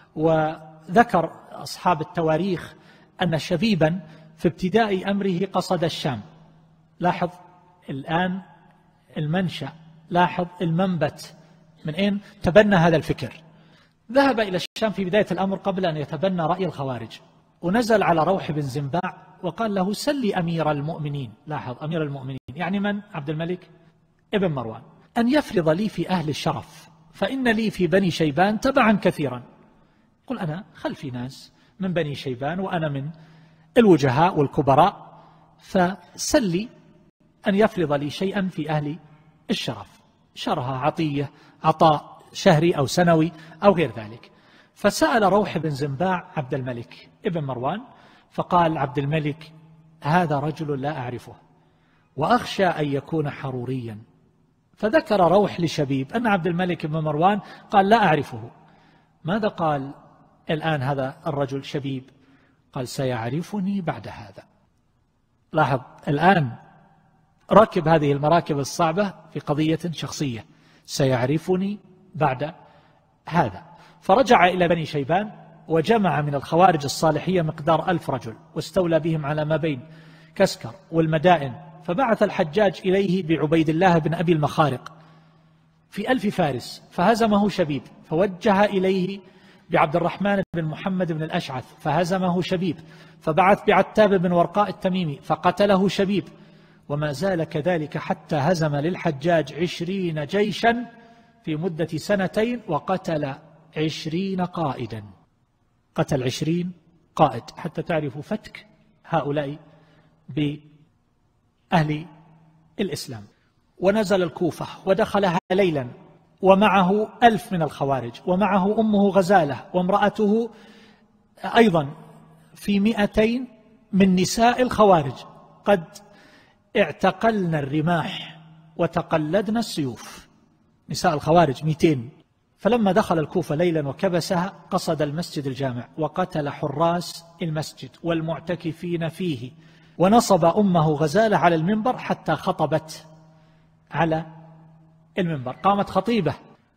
وذكر أصحاب التواريخ أن شبيبا في ابتداء أمره قصد الشام. لاحظ الآن المنشأ، لاحظ المنبت، من أين تبنى هذا الفكر. ذهب إلى الشام في بداية الأمر قبل أن يتبنى رأي الخوارج، ونزل على روح بن زنباع وقال له سل أمير المؤمنين، لاحظ أمير المؤمنين يعني من؟ عبد الملك ابن مروان، أن يفرض لي في أهل الشرف، فإن لي في بني شيبان تبعا كثيرا. قل أنا خلفي ناس من بني شيبان وأنا من الوجهاء والكبراء، فسلي أن يفرض لي شيئا في أهل الشرف، شرها عطية، عطاء شهري أو سنوي أو غير ذلك. فسأل روح بن زنباع عبد الملك ابن مروان، فقال عبد الملك: هذا رجل لا أعرفه وأخشى أن يكون حروريا. فذكر روح لشبيب أن عبد الملك بن مروان قال: لا أعرفه. ماذا قال الآن هذا الرجل شبيب؟ قال: سيعرفني بعد هذا. لاحظ الآن ركب هذه المراكب الصعبة في قضية شخصية، سيعرفني بعد هذا. فرجع إلى بني شيبان وجمع من الخوارج الصالحية مقدار 1000 رجل، واستولى بهم على ما بين كسكر والمدائن. فبعث الحجاج إليه بعبيد الله بن أبي المخارق في 1000 فارس، فهزمه شبيب. فوجه إليه بعبد الرحمن بن محمد بن الأشعث، فهزمه شبيب. فبعث بعتاب بن ورقاء التميمي، فقتله شبيب. وما زال كذلك حتى هزم للحجاج 20 جيشا في مدة 2 وقتل 20 قائدا. قتل 20 قائد، حتى تعرفوا فتك هؤلاء بأهل الإسلام. ونزل الكوفة ودخلها ليلا، ومعه 1000 من الخوارج، ومعه أمه غزالة وامرأته أيضا، في 200 من نساء الخوارج قد اعتقلن الرماح وتقلدن السيوف. نساء الخوارج 200. فلما دخل الكوفة ليلا وكبسها قصد المسجد الجامع وقتل حراس المسجد والمعتكفين فيه، ونصب أمه غزالة على المنبر حتى خطبت على المنبر. قامت خطيبة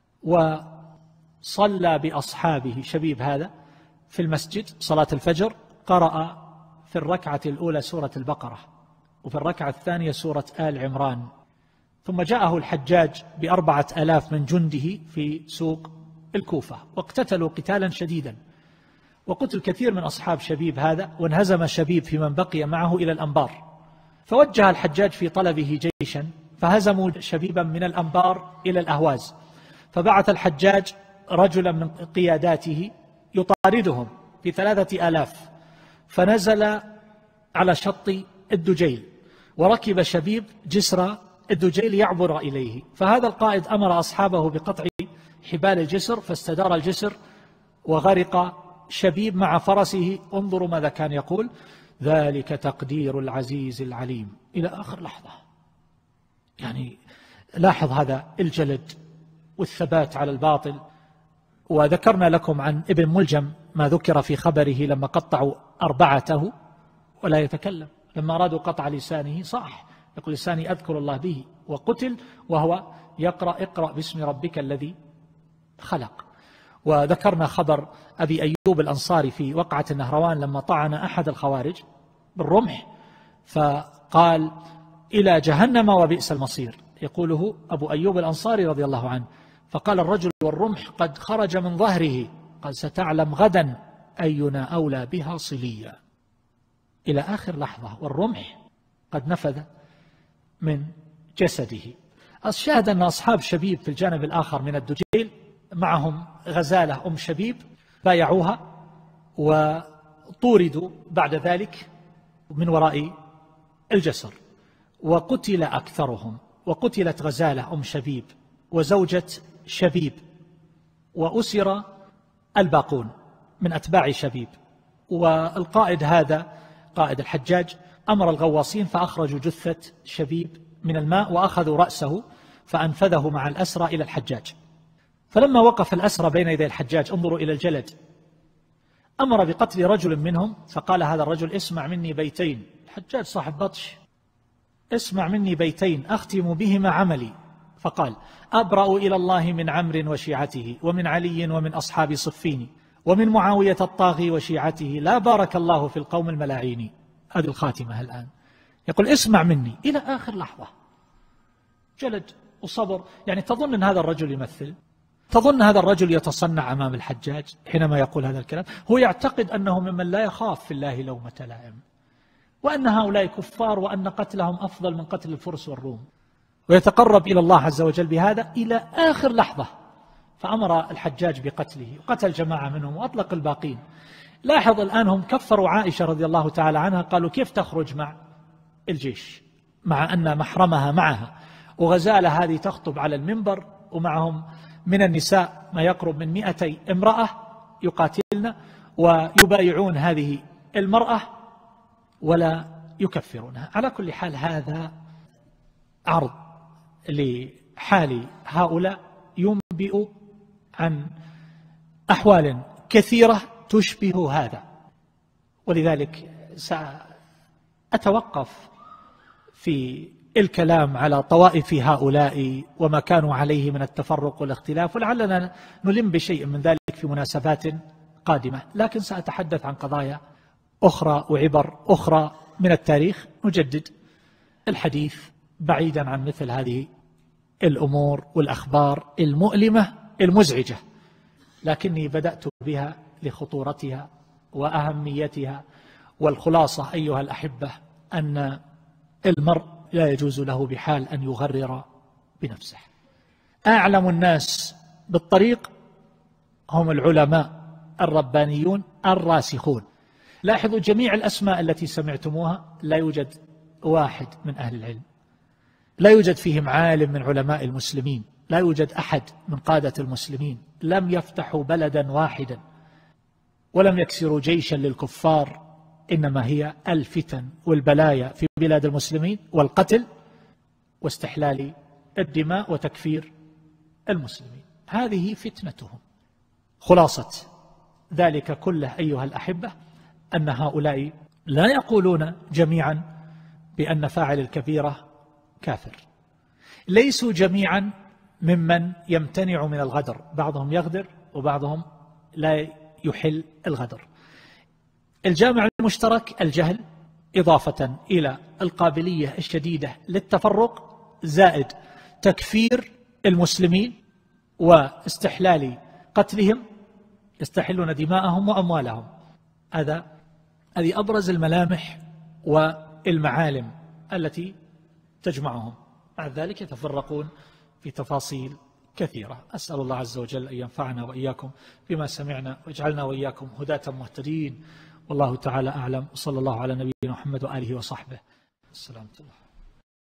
وصلى بأصحابه شبيب هذا في المسجد صلاة الفجر، قرأ في الركعة الأولى سورة البقرة، وفي الركعة الثانية سورة آل عمران. ثم جاءه الحجاج ب4000 من جنده في سوق الكوفة، واقتتلوا قتالا شديدا، وقتل كثير من أصحاب شبيب هذا، وانهزم شبيب في من بقي معه إلى الأنبار. فوجه الحجاج في طلبه جيشا، فهزموا شبيبا من الأنبار إلى الأهواز. فبعث الحجاج رجلا من قياداته يطاردهم في 3000، فنزل على شط الدجيل، وركب شبيب جسر الدجيل يعبر إليه. فهذا القائد أمر أصحابه بقطع حبال الجسر، فاستدار الجسر وغرق شبيب مع فرسه. انظروا ماذا كان يقول: ذلك تقدير العزيز العليم، إلى آخر لحظة. يعني لاحظ هذا الجلد والثبات على الباطل. وذكرنا لكم عن ابن ملجم ما ذكر في خبره لما قطعوا أربعته ولا يتكلم، لما أرادوا قطع لسانه صاح، يقول: لساني أذكر الله به، وقتل وهو يقرأ: اقرأ باسم ربك الذي خلق. وذكرنا خبر أبي أيوب الأنصاري في وقعة النهروان لما طعن أحد الخوارج بالرمح، فقال: إلى جهنم وبئس المصير. يقوله أبو أيوب الأنصاري رضي الله عنه. فقال الرجل والرمح قد خرج من ظهره، قال: ستعلم غدا أينا أولى بها صليا، إلى آخر لحظة، والرمح قد نفذ من جسده. الشاهد أن أصحاب شبيب في الجانب الآخر من الدجيل معهم غزالة أم شبيب، بايعوها وطوردوا بعد ذلك من وراء الجسر، وقتل أكثرهم. وقتلت غزالة أم شبيب وزوجة شبيب، وأسر الباقون من أتباع شبيب. والقائد هذا قائد الحجاج أمر الغواصين فأخرجوا جثة شبيب من الماء وأخذوا رأسه فأنفذه مع الأسرى إلى الحجاج. فلما وقف الأسرى بين يدي الحجاج، انظروا إلى الجلد، أمر بقتل رجل منهم، فقال هذا الرجل: اسمع مني بيتين. الحجاج صاحب بطش: اسمع مني بيتين أختم بهما عملي. فقال: أبرأ إلى الله من عمرو وشيعته، ومن علي ومن أصحاب صفين، ومن معاوية الطاغي وشيعته، لا بارك الله في القوم الملاعين. هذه الخاتمة الآن. يقول: اسمع مني، إلى آخر لحظة. جلد وصبر. يعني تظن أن هذا الرجل يمثل؟ تظن هذا الرجل يتصنع أمام الحجاج حينما يقول هذا الكلام؟ هو يعتقد أنه ممن لا يخاف في الله لومة لائم، وأن هؤلاء كفار، وأن قتلهم أفضل من قتل الفرس والروم، ويتقرب إلى الله عز وجل بهذا إلى آخر لحظة. فأمر الحجاج بقتله وقتل جماعة منهم وأطلق الباقين. لاحظ الآن هم كفروا عائشة رضي الله تعالى عنها، قالوا كيف تخرج مع الجيش مع أن محرمها معها، وغزالة هذه تخطب على المنبر ومعهم من النساء ما يقرب من 200 امرأة يقاتلن ويبايعون هذه المرأة ولا يكفرونها. على كل حال هذا عرض لحال هؤلاء ينبئ عن أحوال كثيرة تشبه هذا، ولذلك سأتوقف في الكلام على طوائف هؤلاء وما كانوا عليه من التفرق والاختلاف، ولعلنا نلم بشيء من ذلك في مناسبات قادمة، لكن سأتحدث عن قضايا أخرى وعبر أخرى من التاريخ نجدد الحديث بعيدا عن مثل هذه الأمور والأخبار المؤلمة المزعجة، لكني بدأت بها لخطورتها وأهميتها. والخلاصة أيها الأحبة أن المرء لا يجوز له بحال أن يغرر بنفسه. أعلم الناس بالطريق هم العلماء الربانيون الراسخون. لاحظوا جميع الأسماء التي سمعتموها لا يوجد واحد من أهل العلم، لا يوجد فيهم عالم من علماء المسلمين، لا يوجد أحد من قادة المسلمين، لم يفتحوا بلدا واحدا ولم يكسروا جيشا للكفار، إنما هي الفتن والبلايا في بلاد المسلمين والقتل واستحلال الدماء وتكفير المسلمين، هذه فتنتهم. خلاصة ذلك كله أيها الأحبة أن هؤلاء لا يقولون جميعا بأن فاعل الكبيرة كافر، ليسوا جميعا ممن يمتنع من الغدر، بعضهم يغدر وبعضهم لا يحل الغدر. الجامع المشترك الجهل إضافة إلى القابلية الشديدة للتفرق زائد تكفير المسلمين واستحلال قتلهم، يستحلون دماءهم وأموالهم. هذه أبرز الملامح والمعالم التي تجمعهم، مع ذلك يتفرقون في تفاصيل كثيرة. أسأل الله عز وجل أن ينفعنا وإياكم بما سمعنا واجعلنا وإياكم هداة مهتدين، والله تعالى أعلم، وصلى الله على نبينا محمد وآله وصحبه. السلام عليكم.